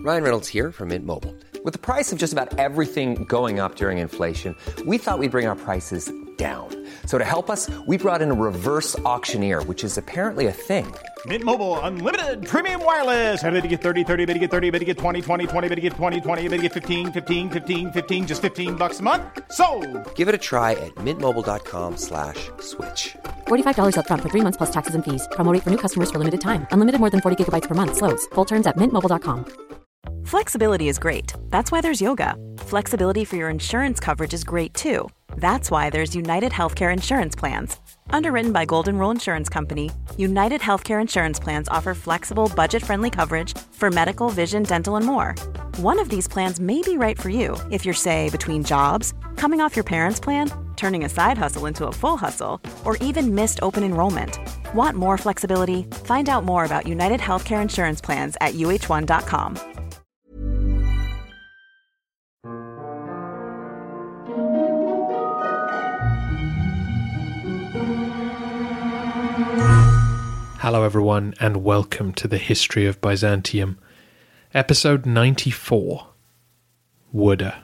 Ryan Reynolds here from Mint Mobile. With the price of just about everything going up during inflation, we thought we'd bring our prices down. So to help us, we brought in a reverse auctioneer, which is apparently a thing. Mint Mobile Unlimited Premium Wireless. How to get 30, 30, bit to get 30, bit to get 20, 20, 20, bit to get 20, 20, bit to get 15, 15, 15, 15, just $15 a month? Sold! Give it a try at mintmobile.com/switch. $45 up front for 3 months plus taxes and fees. Promo rate for new customers for limited time. Unlimited more than 40 gigabytes per month. Slows full terms at mintmobile.com. Flexibility is great. That's why there's yoga. Flexibility for your insurance coverage is great too. That's why there's United Healthcare Insurance Plans. Underwritten by Golden Rule Insurance Company, United Healthcare Insurance Plans offer flexible, budget-friendly coverage for medical, vision, dental, and more. One of these plans may be right for you if you're, say, between jobs, coming off your parents' plan, turning a side hustle into a full hustle, or even missed open enrollment. Want more flexibility? Find out more about United Healthcare Insurance Plans at uh1.com. Hello everyone, and welcome to the History of Byzantium, episode 94, Wooda.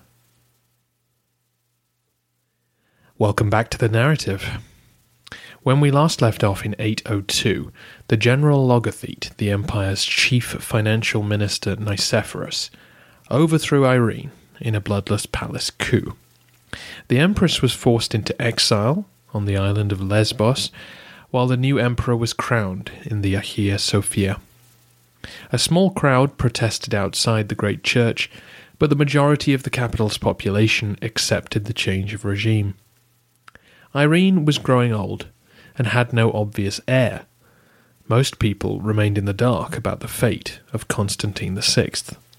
Welcome back to the narrative. When we last left off in 802, the General Logothete, the empire's chief financial minister Nicephorus, overthrew Irene in a bloodless palace coup. The empress was forced into exile on the island of Lesbos, while the new emperor was crowned in the Hagia Sophia. A small crowd protested outside the great church, but the majority of the capital's population accepted the change of regime. Irene was growing old and had no obvious heir. Most people remained in the dark about the fate of Constantine VI.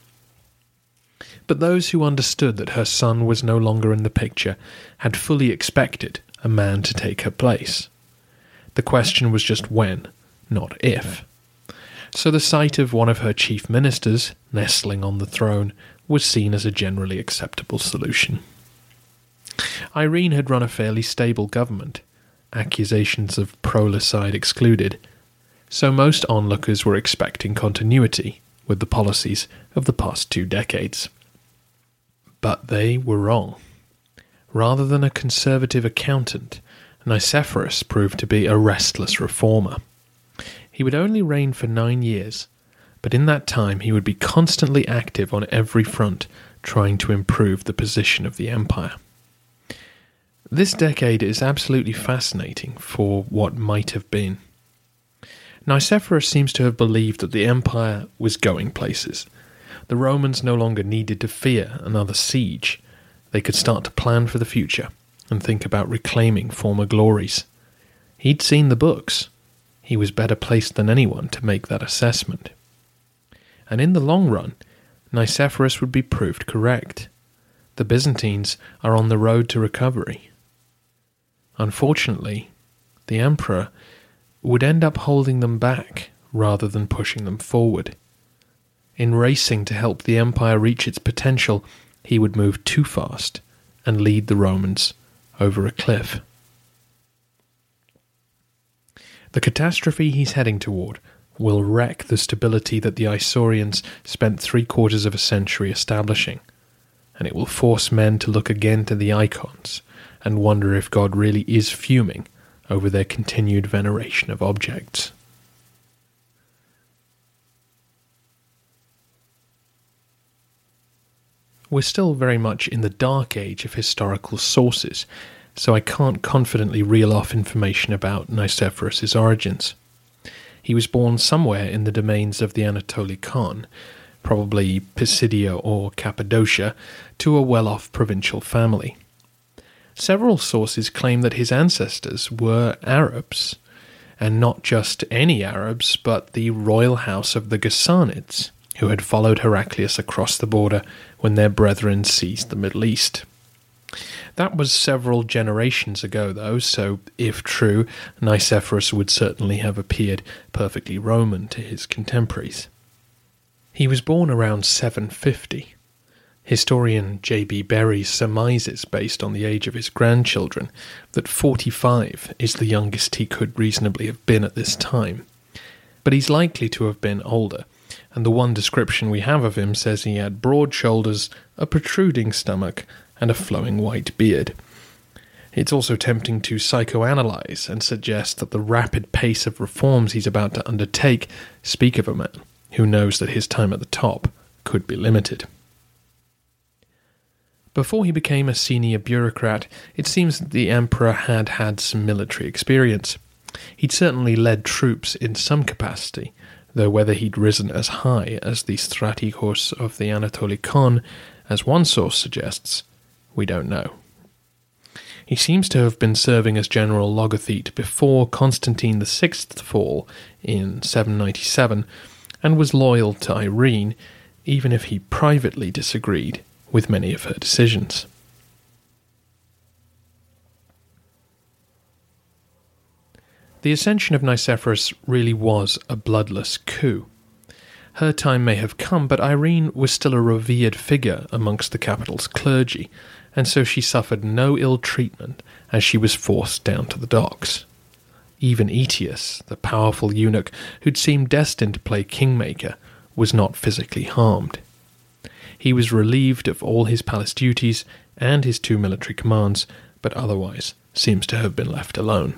But those who understood that her son was no longer in the picture had fully expected a man to take her place. The question was just when, not if. So the sight of one of her chief ministers nestling on the throne was seen as a generally acceptable solution. Irene had run a fairly stable government, accusations of prolicide excluded, so most onlookers were expecting continuity with the policies of the past 2 decades. But they were wrong. Rather than a conservative accountant, Nicephorus proved to be a restless reformer. He would only reign for 9 years, but in that time he would be constantly active on every front, trying to improve the position of the empire. This decade is absolutely fascinating for what might have been. Nicephorus seems to have believed that the empire was going places. The Romans no longer needed to fear another siege. They could start to plan for the future and think about reclaiming former glories. He'd seen the books. He was better placed than anyone to make that assessment. And in the long run, Nicephorus would be proved correct. The Byzantines are on the road to recovery. Unfortunately, the emperor would end up holding them back rather than pushing them forward. In racing to help the empire reach its potential, he would move too fast and lead the Romans over a cliff. The catastrophe he's heading toward will wreck the stability that the Isaurians spent 3/4 of a century establishing, and it will force men to look again to the icons and wonder if God really is fuming over their continued veneration of objects. We're still very much in the dark age of historical sources, so I can't confidently reel off information about Nicephorus's origins. He was born somewhere in the domains of the Anatoli Khan, probably Pisidia or Cappadocia, to a well-off provincial family. Several sources claim that his ancestors were Arabs, and not just any Arabs, but the royal house of the Ghassanids, who had followed Heraclius across the border when their brethren seized the Middle East. That was several generations ago, though, so if true, Nicephorus would certainly have appeared perfectly Roman to his contemporaries. He was born around 750. Historian J.B. Berry surmises, based on the age of his grandchildren, that 45 is the youngest he could reasonably have been at this time. But he's likely to have been older, and the one description we have of him says he had broad shoulders, a protruding stomach, and a flowing white beard. It's also tempting to psychoanalyze and suggest that the rapid pace of reforms he's about to undertake speak of a man who knows that his time at the top could be limited. Before he became a senior bureaucrat, it seems that the emperor had had some military experience. He'd certainly led troops in some capacity, though whether he'd risen as high as the strategos of the Anatolikon, as one source suggests, we don't know. He seems to have been serving as general logothete before Constantine VI's fall in 797, and was loyal to Irene, even if he privately disagreed with many of her decisions. The ascension of Nicephorus really was a bloodless coup. Her time may have come, but Irene was still a revered figure amongst the capital's clergy, and so she suffered no ill treatment as she was forced down to the docks. Even Aetius, the powerful eunuch who'd seemed destined to play kingmaker, was not physically harmed. He was relieved of all his palace duties and his 2 military commands, but otherwise seems to have been left alone.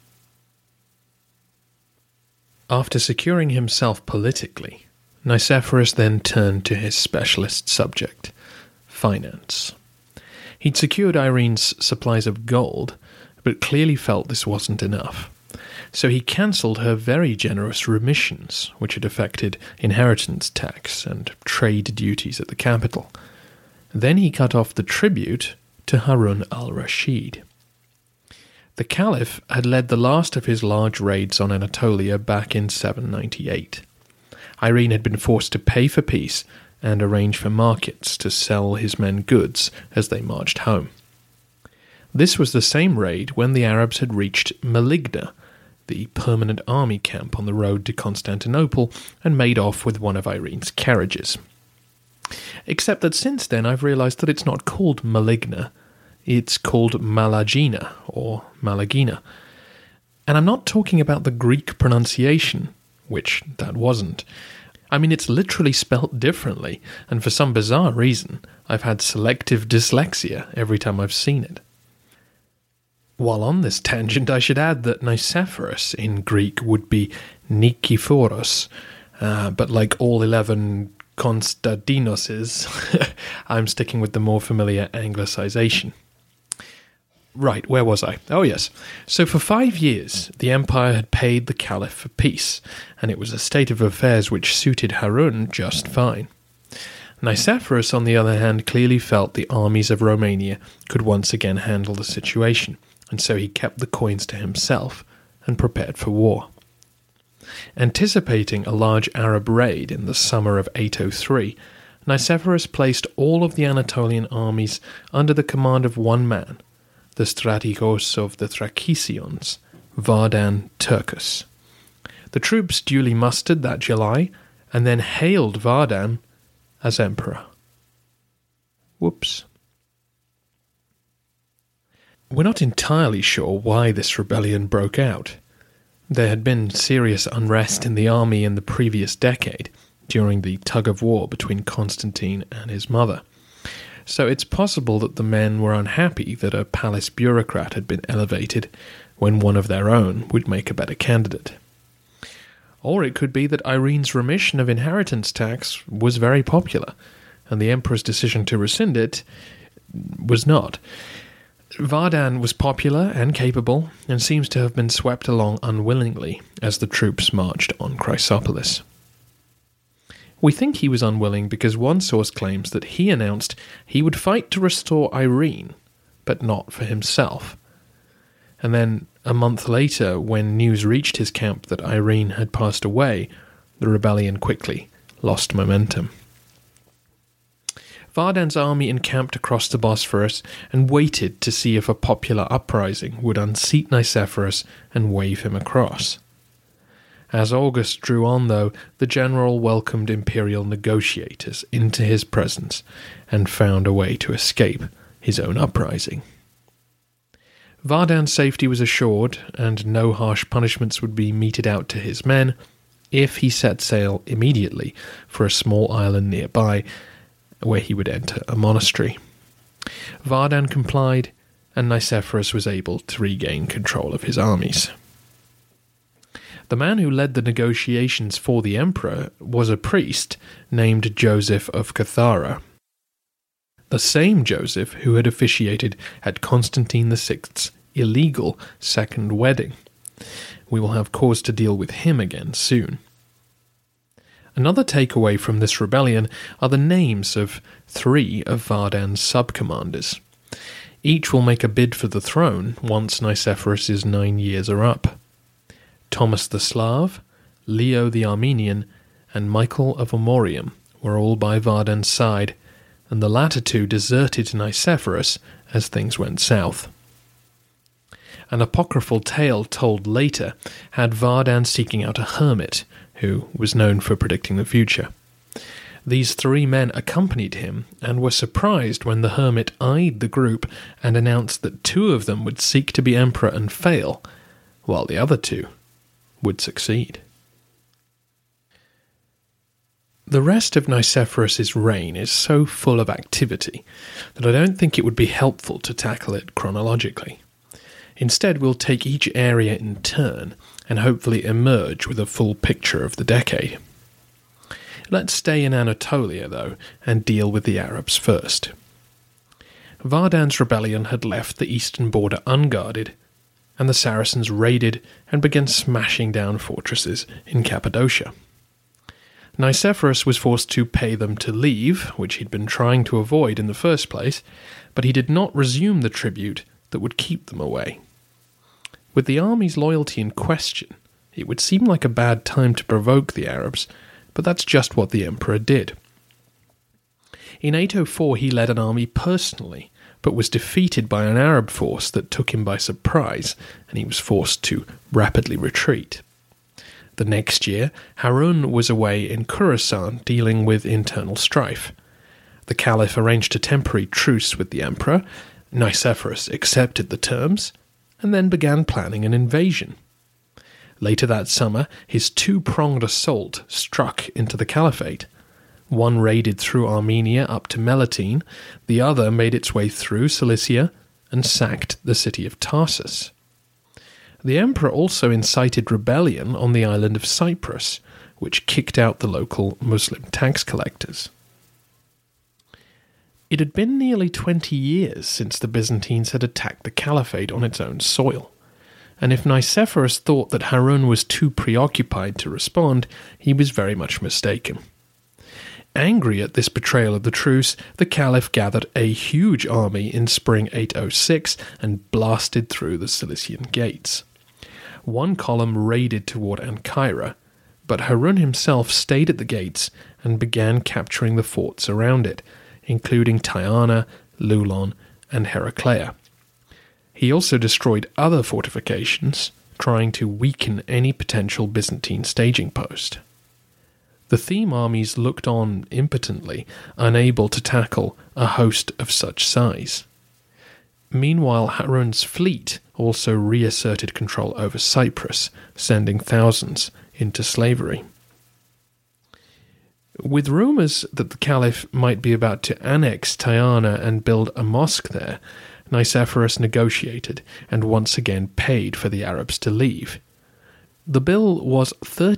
After securing himself politically, Nicephorus then turned to his specialist subject, finance. He'd secured Irene's supplies of gold, but clearly felt this wasn't enough. So he cancelled her very generous remissions, which had affected inheritance tax and trade duties at the capital. Then he cut off the tribute to Harun al-Rashid. The Caliph had led the last of his large raids on Anatolia back in 798. Irene had been forced to pay for peace and arrange for markets to sell his men goods as they marched home. This was the same raid when the Arabs had reached Meligna, the permanent army camp on the road to Constantinople, and made off with one of Irene's carriages. Except that since then I've realised that it's not called Meligna, it's called Malagina, or Malagina. And I'm not talking about the Greek pronunciation, which that wasn't. I mean, it's literally spelt differently, and for some bizarre reason, I've had selective dyslexia every time I've seen it. While on this tangent, I should add that Nicephorus in Greek would be Nikephoros, but like all 11 Konstantinoses, I'm sticking with the more familiar anglicization. Right, where was I? Oh yes. So for 5 years, the empire had paid the Caliph for peace, and it was a state of affairs which suited Harun just fine. Nicephorus, on the other hand, clearly felt the armies of Romania could once again handle the situation, and so he kept the coins to himself and prepared for war. Anticipating a large Arab raid in the summer of 803, Nicephorus placed all of the Anatolian armies under the command of one man, the strategos of the Thracians, Vardan Turcus. The troops duly mustered that July, and then hailed Vardan as emperor. Whoops. We're not entirely sure why this rebellion broke out. There had been serious unrest in the army in the previous decade, during the tug-of-war between Constantine and his mother. So it's possible that the men were unhappy that a palace bureaucrat had been elevated when one of their own would make a better candidate. Or it could be that Irene's remission of inheritance tax was very popular, and the emperor's decision to rescind it was not. Vardan was popular and capable, and seems to have been swept along unwillingly as the troops marched on Chrysopolis. We think he was unwilling because one source claims that he announced he would fight to restore Irene, but not for himself. And then, a month later, when news reached his camp that Irene had passed away, the rebellion quickly lost momentum. Vardan's army encamped across the Bosphorus and waited to see if a popular uprising would unseat Nicephorus and wave him across. As August drew on, though, the general welcomed imperial negotiators into his presence and found a way to escape his own uprising. Vardan's safety was assured, and no harsh punishments would be meted out to his men, if he set sail immediately for a small island nearby where he would enter a monastery. Vardan complied, and Nicephorus was able to regain control of his armies. The man who led the negotiations for the emperor was a priest named Joseph of Cathara, the same Joseph who had officiated at Constantine VI's illegal second wedding. We will have cause to deal with him again soon. Another takeaway from this rebellion are the names of 3 of Vardan's sub-commanders. Each will make a bid for the throne once Nicephorus's 9 years are up. Thomas the Slav, Leo the Armenian, and Michael of Amorium were all by Vardan's side, and the latter 2 deserted Nicephorus as things went south. An apocryphal tale told later had Vardan seeking out a hermit who was known for predicting the future. These 3 men accompanied him and were surprised when the hermit eyed the group and announced that 2 of them would seek to be emperor and fail, while the other 2 would succeed. The rest of Nicephorus's reign is so full of activity that I don't think it would be helpful to tackle it chronologically. Instead, we'll take each area in turn and hopefully emerge with a full picture of the decade. Let's stay in Anatolia, though, and deal with the Arabs first. Vardan's rebellion had left the eastern border unguarded, and the Saracens raided and began smashing down fortresses in Cappadocia. Nicephorus was forced to pay them to leave, which he'd been trying to avoid in the first place, but he did not resume the tribute that would keep them away. With the army's loyalty in question, it would seem like a bad time to provoke the Arabs, but that's just what the emperor did. In 804 he led an army personally, but was defeated by an Arab force that took him by surprise, and he was forced to rapidly retreat. The next year, Harun was away in Khorasan dealing with internal strife. The Caliph arranged a temporary truce with the emperor. Nicephorus accepted the terms, and then began planning an invasion. Later that summer, his 2-pronged assault struck into the caliphate. One raided through Armenia up to Melitene, the other made its way through Cilicia and sacked the city of Tarsus. The emperor also incited rebellion on the island of Cyprus, which kicked out the local Muslim tax collectors. It had been nearly 20 years since the Byzantines had attacked the caliphate on its own soil, and if Nicephorus thought that Harun was too preoccupied to respond, he was very much mistaken. Angry at this betrayal of the truce, the Caliph gathered a huge army in spring 806 and blasted through the Cilician gates. One column raided toward Ancyra, but Harun himself stayed at the gates and began capturing the forts around it, including Tyana, Lulon, and Heraclea. He also destroyed other fortifications, trying to weaken any potential Byzantine staging post. The Theme armies looked on impotently, unable to tackle a host of such size. Meanwhile, Harun's fleet also reasserted control over Cyprus, sending thousands into slavery. With rumours that the Caliph might be about to annex Tyana and build a mosque there, Nicephorus negotiated and once again paid for the Arabs to leave. The bill was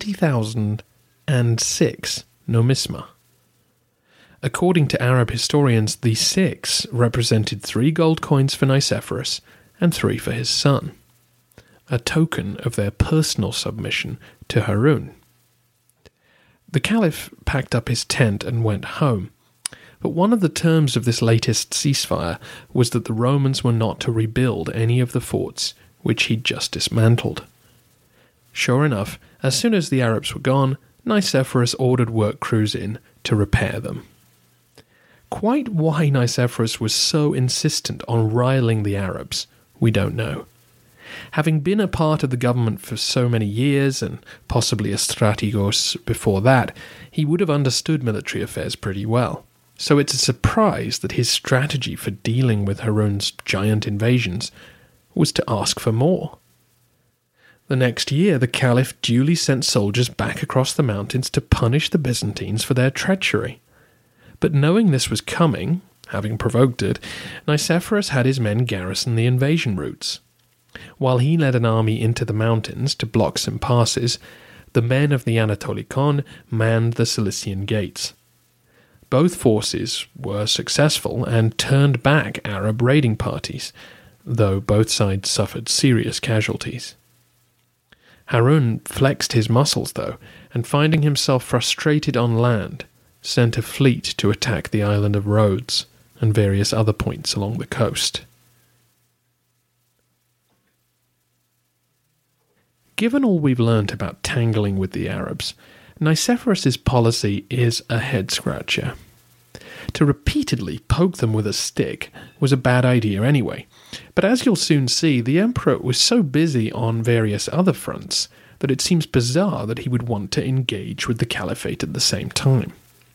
30,006 nomisma. According to Arab historians, the 6 represented 3 gold coins for Nicephorus and 3 for his son, a token of their personal submission to Harun. The Caliph packed up his tent and went home, but one of the terms of this latest ceasefire was that the Romans were not to rebuild any of the forts which he'd just dismantled. Sure enough, as soon as the Arabs were gone, Nicephorus ordered work crews in to repair them. Quite why Nicephorus was so insistent on riling the Arabs, we don't know. Having been a part of the government for so many years, and possibly a strategos before that, he would have understood military affairs pretty well. So it's a surprise that his strategy for dealing with Harun's giant invasions was to ask for more. The next year, the Caliph duly sent soldiers back across the mountains to punish the Byzantines for their treachery. But knowing this was coming, having provoked it, Nicephorus had his men garrison the invasion routes. While he led an army into the mountains to block some passes, the men of the Anatolikon manned the Cilician gates. Both forces were successful and turned back Arab raiding parties, though both sides suffered serious casualties. Harun flexed his muscles, though, and finding himself frustrated on land, sent a fleet to attack the island of Rhodes and various other points along the coast. Given all we've learnt about tangling with the Arabs, Nicephorus's policy is a head-scratcher. To repeatedly poke them with a stick was a bad idea anyway, but as you'll soon see, the emperor was so busy on various other fronts that it seems bizarre that he would want to engage with the caliphate at the same time.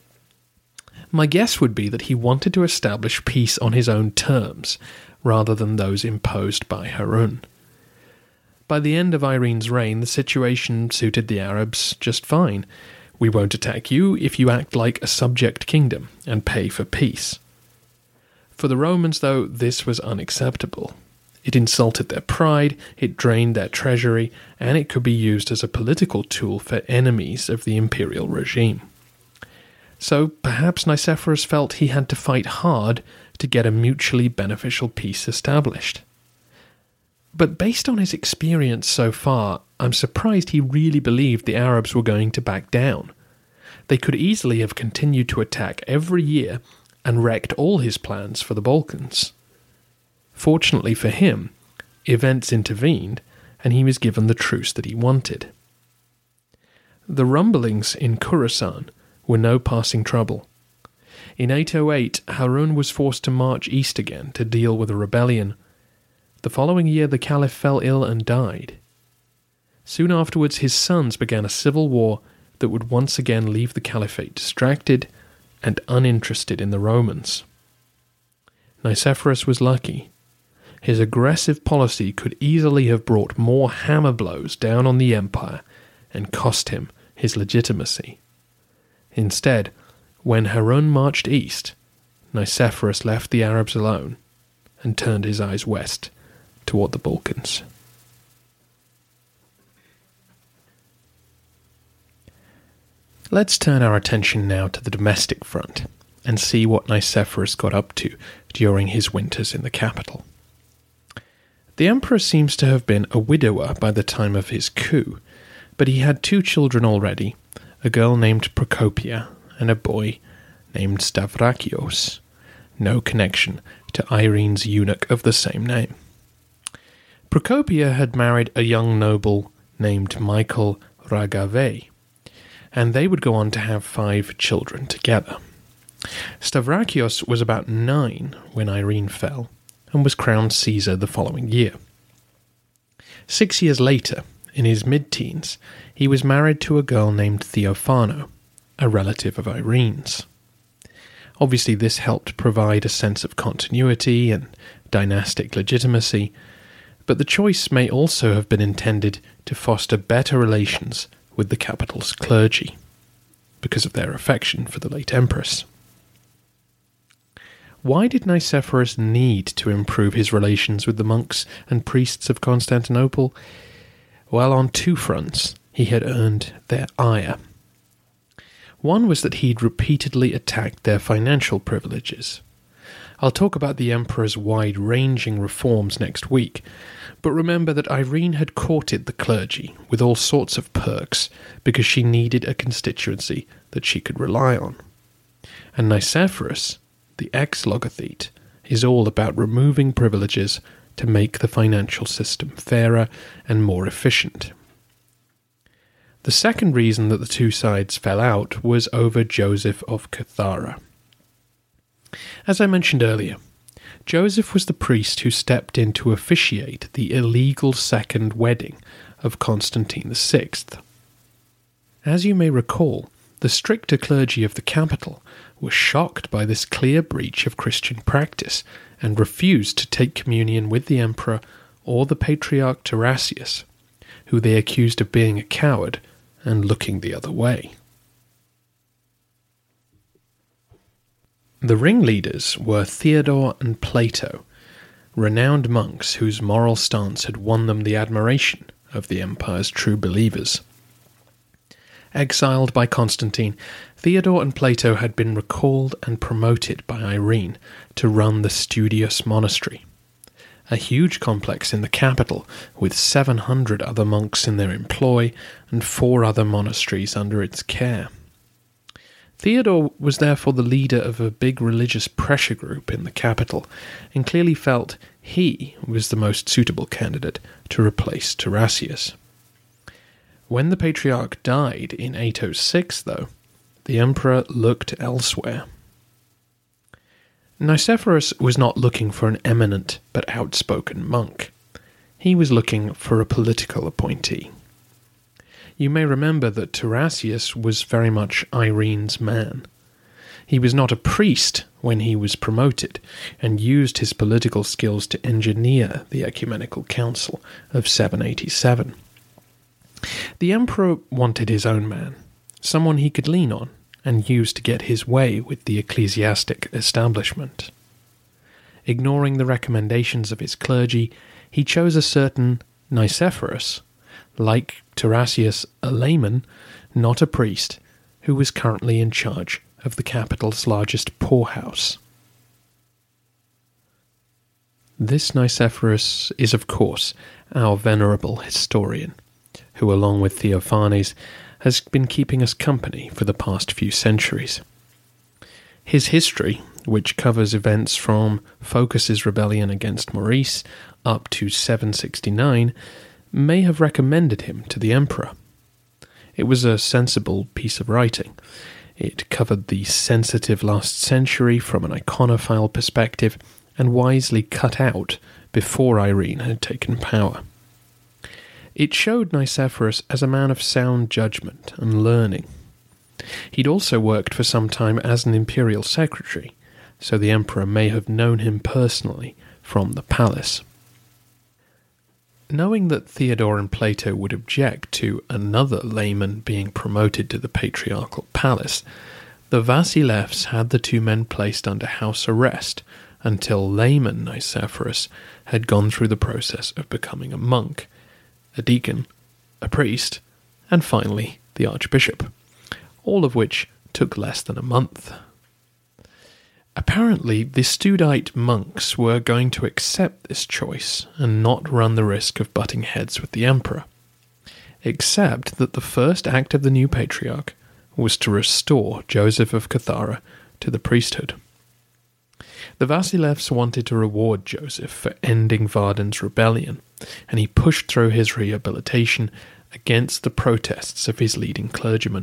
My guess would be that he wanted to establish peace on his own terms, rather than those imposed by Harun. By the end of Irene's reign, the situation suited the Arabs just fine. We won't attack you if you act like a subject kingdom and pay for peace. For the Romans, though, this was unacceptable. It insulted their pride, it drained their treasury, and it could be used as a political tool for enemies of the imperial regime. So perhaps Nicephorus felt he had to fight hard to get a mutually beneficial peace established. But based on his experience so far, I'm surprised he really believed the Arabs were going to back down. They could easily have continued to attack every year and wrecked all his plans for the Balkans. Fortunately for him, events intervened and he was given the truce that he wanted. The rumblings in Khorasan were no passing trouble. In 808, Harun was forced to march east again to deal with a rebellion. The following year, the Caliph fell ill and died. Soon afterwards, his sons began a civil war that would once again leave the Caliphate distracted and uninterested in the Romans. Nicephorus was lucky. His aggressive policy could easily have brought more hammer blows down on the empire and cost him his legitimacy. Instead, when Harun marched east, Nicephorus left the Arabs alone and turned his eyes west toward the Balkans. Let's turn our attention now to the domestic front and see what Nicephorus got up to during his winters in the capital. The emperor seems to have been a widower by the time of his coup, but he had 2 children already, a girl named Procopia and a boy named Stavrakios, no connection to Irene's eunuch of the same name. Procopia had married a young noble named Michael Ragave, and they would go on to have 5 children together. Stavrakios was about 9 when Irene fell, and was crowned Caesar the following year. 6 years later, in his mid-teens, he was married to a girl named Theophano, a relative of Irene's. Obviously, this helped provide a sense of continuity and dynastic legitimacy, but the choice may also have been intended to foster better relations with the capital's clergy, because of their affection for the late empress. Why did Nicephorus need to improve his relations with the monks and priests of Constantinople? Well, on 2 fronts, he had earned their ire. One was that he'd repeatedly attacked their financial privileges. I'll talk about the emperor's wide-ranging reforms next week, but remember that Irene had courted the clergy with all sorts of perks because she needed a constituency that she could rely on. And Nicephorus, the ex-logothete, is all about removing privileges to make the financial system fairer and more efficient. The second reason that the 2 sides fell out was over Joseph of Cathara. As I mentioned earlier, Joseph was the priest who stepped in to officiate the illegal second wedding of Constantine VI. As you may recall, the stricter clergy of the capital were shocked by this clear breach of Christian practice and refused to take communion with the emperor or the patriarch Tarasius, who they accused of being a coward and looking the other way. The ringleaders were Theodore and Plato, renowned monks whose moral stance had won them the admiration of the empire's true believers. Exiled by Constantine, Theodore and Plato had been recalled and promoted by Irene to run the Studious Monastery, a huge complex in the capital with 700 other monks in their employ and 4 other monasteries under its care. Theodore was therefore the leader of a big religious pressure group in the capital, and clearly felt he was the most suitable candidate to replace Tarasius. When the Patriarch died in 806, though, the emperor looked elsewhere. Nicephorus was not looking for an eminent but outspoken monk. He was looking for a political appointee. You may remember that Tarasius was very much Irene's man. He was not a priest when he was promoted, and used his political skills to engineer the Ecumenical Council of 787. The emperor wanted his own man, someone he could lean on and use to get his way with the ecclesiastic establishment. Ignoring the recommendations of his clergy, he chose a certain Nicephorus, like Tarasius, a layman, not a priest, who was currently in charge of the capital's largest poorhouse. This Nicephorus is, of course, our venerable historian, who, along with Theophanes, has been keeping us company for the past few centuries. His history, which covers events from Phocas's rebellion against Maurice up to 769, may have recommended him to the emperor. It was a sensible piece of writing. It covered the sensitive last century from an iconophile perspective and wisely cut out before Irene had taken power. It showed Nicephorus as a man of sound judgment and learning. He'd also worked for some time as an imperial secretary, so the emperor may have known him personally from the palace. Knowing that Theodore and Plato would object to another layman being promoted to the patriarchal palace, the Vasilevs had the 2 men placed under house arrest until layman Nicephorus had gone through the process of becoming a monk, a deacon, a priest, and finally the archbishop, all of which took less than a month. Apparently, the Studite monks were going to accept this choice and not run the risk of butting heads with the emperor, except that the first act of the new patriarch was to restore Joseph of Cathara to the priesthood. The Vasilevs wanted to reward Joseph for ending Vardan's rebellion, and he pushed through his rehabilitation against the protests of his leading clergymen.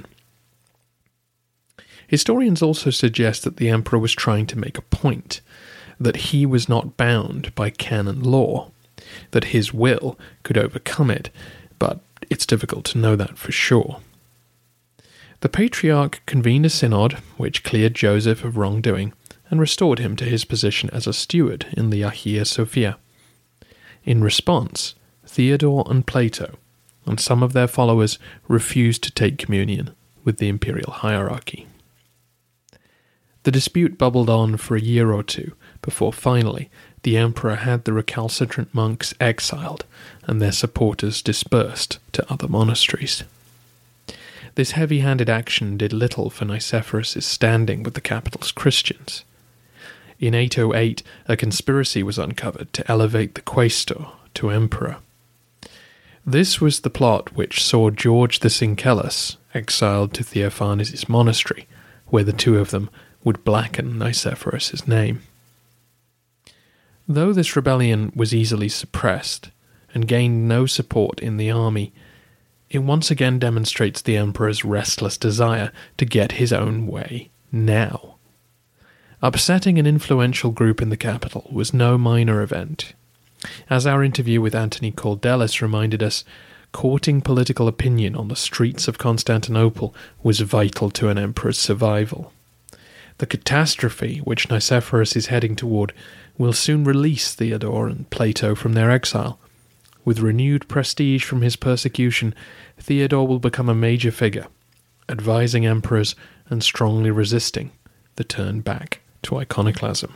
Historians also suggest that the emperor was trying to make a point, that he was not bound by canon law, that his will could overcome it, but it's difficult to know that for sure. The Patriarch convened a synod which cleared Joseph of wrongdoing and restored him to his position as a steward in the Hagia Sophia. In response, Theodore and Plato and some of their followers refused to take communion with the imperial hierarchy. The dispute bubbled on for a year or two before finally the emperor had the recalcitrant monks exiled and their supporters dispersed to other monasteries. This heavy-handed action did little for Nicephorus' standing with the capital's Christians. In 808, a conspiracy was uncovered to elevate the quaestor to emperor. This was the plot which saw George the Syncellus exiled to Theophanes' monastery, where the 2 of them would blacken Nicephorus' name. Though this rebellion was easily suppressed and gained no support in the army, it once again demonstrates the emperor's restless desire to get his own way now. Upsetting an influential group in the capital was no minor event. As our interview with Anthony Cordelis reminded us, courting political opinion on the streets of Constantinople was vital to an emperor's survival. The catastrophe which Nicephorus is heading toward will soon release Theodore and Plato from their exile, with renewed prestige from his persecution, Theodore will become a major figure, advising emperors and strongly resisting the turn back to iconoclasm.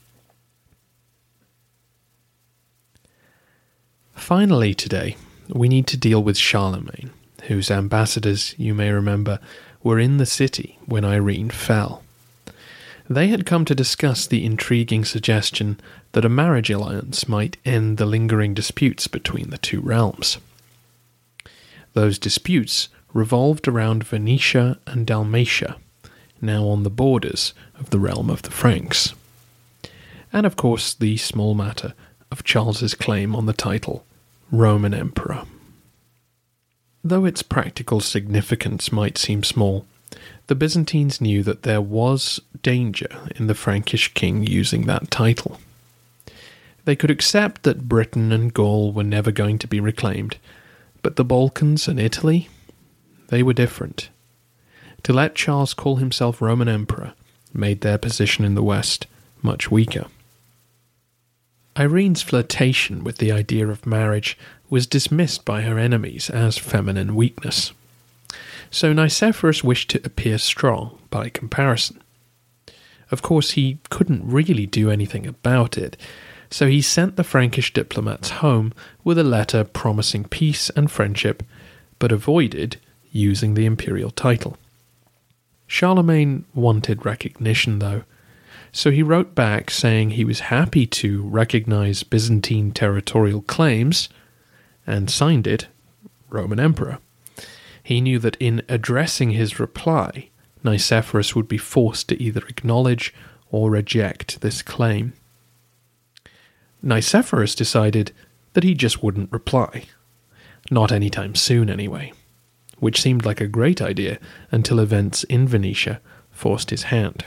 Finally today, we need to deal with Charlemagne, whose ambassadors, you may remember, were in the city when Irene fell. They had come to discuss the intriguing suggestion that a marriage alliance might end the lingering disputes between the two realms. Those disputes revolved around Venetia and Dalmatia, now on the borders of the realm of the Franks. And of course the small matter of Charles's claim on the title Roman Emperor. Though its practical significance might seem small, the Byzantines knew that there was danger in the Frankish king using that title. They could accept that Britain and Gaul were never going to be reclaimed, but the Balkans and Italy, they were different. To let Charles call himself Roman Emperor made their position in the West much weaker. Irene's flirtation with the idea of marriage was dismissed by her enemies as feminine weakness. So Nicephorus wished to appear strong by comparison. Of course, he couldn't really do anything about it, so he sent the Frankish diplomats home with a letter promising peace and friendship, but avoided using the imperial title. Charlemagne wanted recognition, though, so he wrote back saying he was happy to recognize Byzantine territorial claims, and signed it Roman Emperor. He knew that in addressing his reply, Nicephorus would be forced to either acknowledge or reject this claim. Nicephorus decided that he just wouldn't reply. Not anytime soon, anyway. Which seemed like a great idea until events in Venetia forced his hand.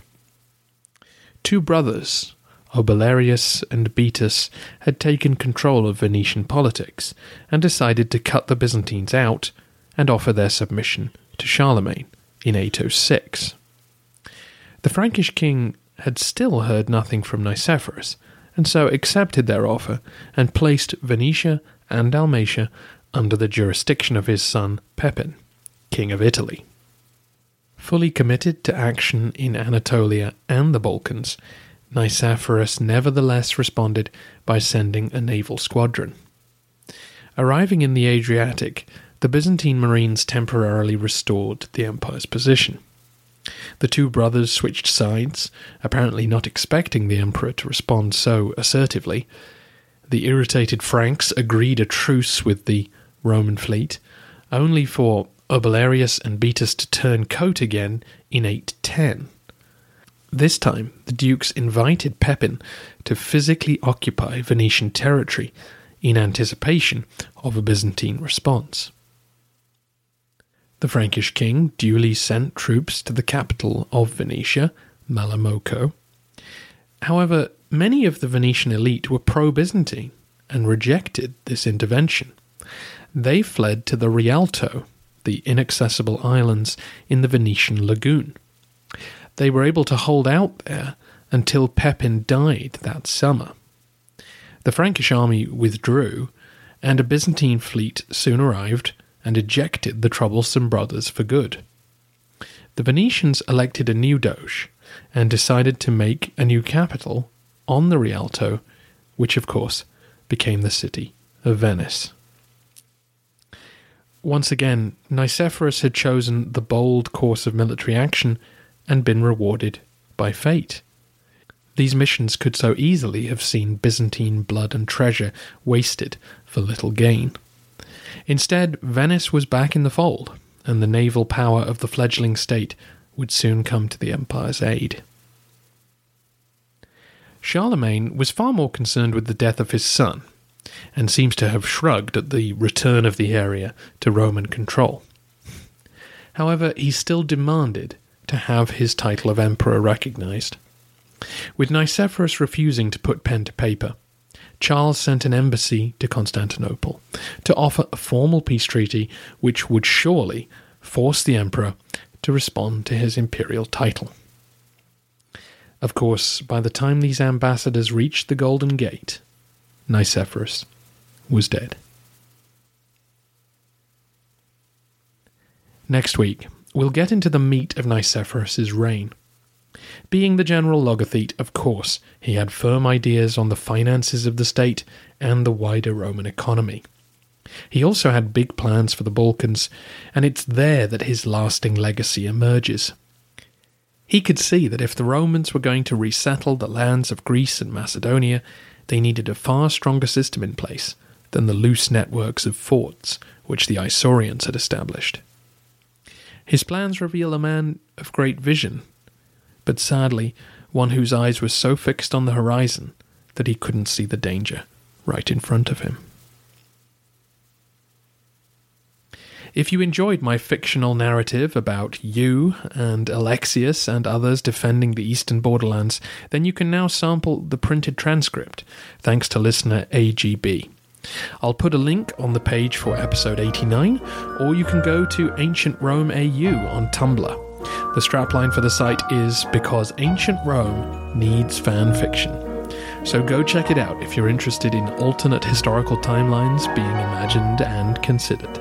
Two brothers, Obelarius and Beatus, had taken control of Venetian politics and decided to cut the Byzantines out and offer their submission to Charlemagne in 806. The Frankish king had still heard nothing from Nicephorus, and so accepted their offer and placed Venetia and Dalmatia under the jurisdiction of his son Pepin, king of Italy. Fully committed to action in Anatolia and the Balkans, Nicephorus nevertheless responded by sending a naval squadron. Arriving in the Adriatic, the Byzantine marines temporarily restored the empire's position. The two brothers switched sides, apparently not expecting the emperor to respond so assertively. The irritated Franks agreed a truce with the Roman fleet, only for Obelarius and Beatus to turn coat again in 810. This time, the dukes invited Pepin to physically occupy Venetian territory in anticipation of a Byzantine response. The Frankish king duly sent troops to the capital of Venetia, Malamocco. However, many of the Venetian elite were pro-Byzantine and rejected this intervention. They fled to the Rialto, the inaccessible islands in the Venetian lagoon. They were able to hold out there until Pepin died that summer. The Frankish army withdrew, and a Byzantine fleet soon arrived and ejected the troublesome brothers for good. The Venetians elected a new doge and decided to make a new capital on the Rialto, which of course became the city of Venice. Once again, Nicephorus had chosen the bold course of military action and been rewarded by fate. These missions could so easily have seen Byzantine blood and treasure wasted for little gain. Instead, Venice was back in the fold, and the naval power of the fledgling state would soon come to the empire's aid. Charlemagne was far more concerned with the death of his son, and seems to have shrugged at the return of the area to Roman control. However, he still demanded to have his title of emperor recognized. With Nicephorus refusing to put pen to paper, Charles sent an embassy to Constantinople to offer a formal peace treaty which would surely force the emperor to respond to his imperial title. Of course, by the time these ambassadors reached the Golden Gate, Nicephorus was dead. Next week, we'll get into the meat of Nicephorus's reign. Being the general logothete, of course, he had firm ideas on the finances of the state and the wider Roman economy. He also had big plans for the Balkans, and it's there that his lasting legacy emerges. He could see that if the Romans were going to resettle the lands of Greece and Macedonia, they needed a far stronger system in place than the loose networks of forts which the Isaurians had established. His plans reveal a man of great vision, but sadly one whose eyes were so fixed on the horizon that he couldn't see the danger right in front of him. If you enjoyed my fictional narrative about you and Alexius and others defending the eastern borderlands, then you can now sample the printed transcript, thanks to listener AGB. I'll put a link on the page for episode 89, or you can go to Ancient Rome AU on Tumblr. The strapline for the site is "Because Ancient Rome Needs Fan Fiction." So go check it out if you're interested in alternate historical timelines being imagined and considered.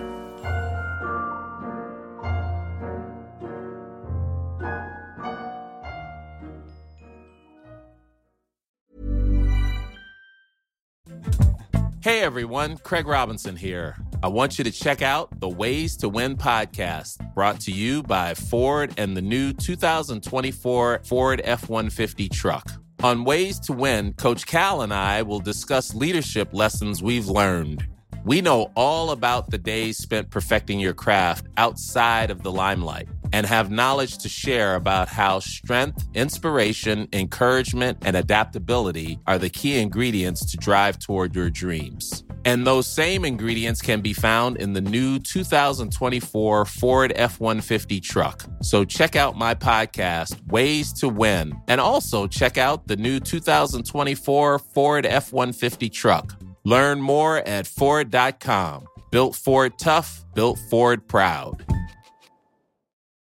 Hey everyone, Craig Robinson here. I want you to check out the Ways to Win podcast, brought to you by Ford and the new 2024 Ford F-150 truck. On Ways to Win, Coach Cal and I will discuss leadership lessons we've learned. We know all about the days spent perfecting your craft outside of the limelight and have knowledge to share about how strength, inspiration, encouragement, and adaptability are the key ingredients to drive toward your dreams. And those same ingredients can be found in the new 2024 Ford F-150 truck. So check out my podcast, Ways to Win, and also check out the new 2024 Ford F-150 truck. Learn more at Ford.com. Built Ford tough, built Ford proud.